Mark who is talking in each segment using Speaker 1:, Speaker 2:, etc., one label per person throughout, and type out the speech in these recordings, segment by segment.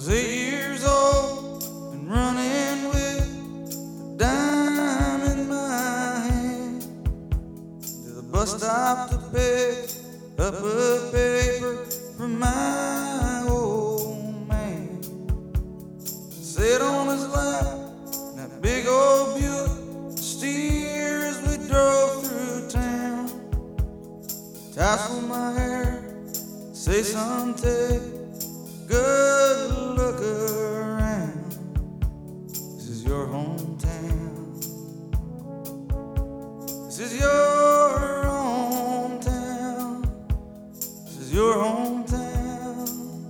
Speaker 1: was 8 years old and running with a dime in my hand to the bus stop to pick up a paper from my old man. Sit on his lap in that big old Buick, steer as we drove through town. Tassel my hair, say son, take a good look around. This is your hometown. This is your hometown. This is your hometown.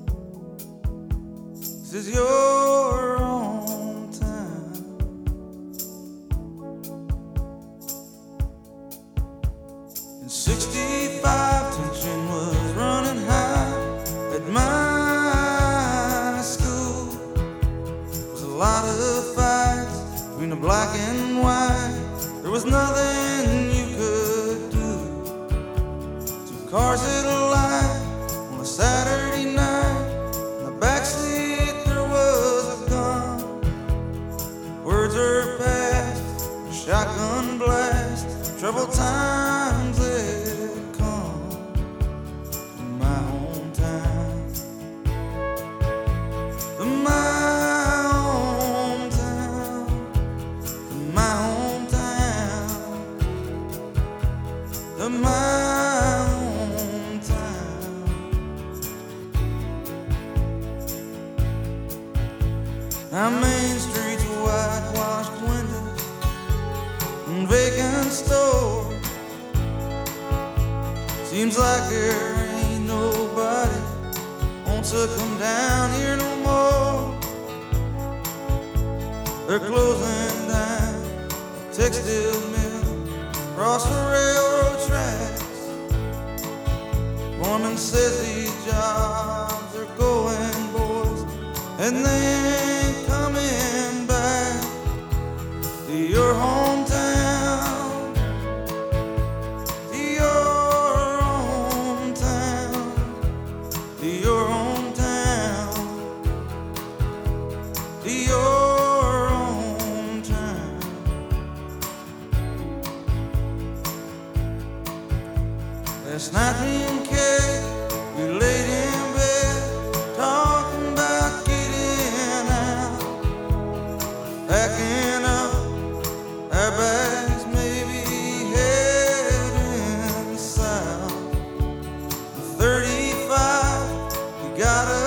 Speaker 1: This is your hometown. In '65, tension was running high at my school. There was a lot of fights between the black and white. There was nothing you could do. Two cars at a light on a Saturday night. In the backseat there was a gun. Words are passed, a shotgun blast. Troubled times had come to my hometown. To my hometown. To my hometown. To my hometown. Our main streets, whitewashed windows and vacant stores. Seems like there ain't nobody wants to come down here no more. They're closing down the textile mill across the railroad tracks. Foreman says these jobs are going, boys, and they ain't coming back to your hometown. To your hometown. To your hometown. To your hometown. Last night me and Kay, we laid in bed talking about getting out, packing up our bags, maybe heading south. 35, we got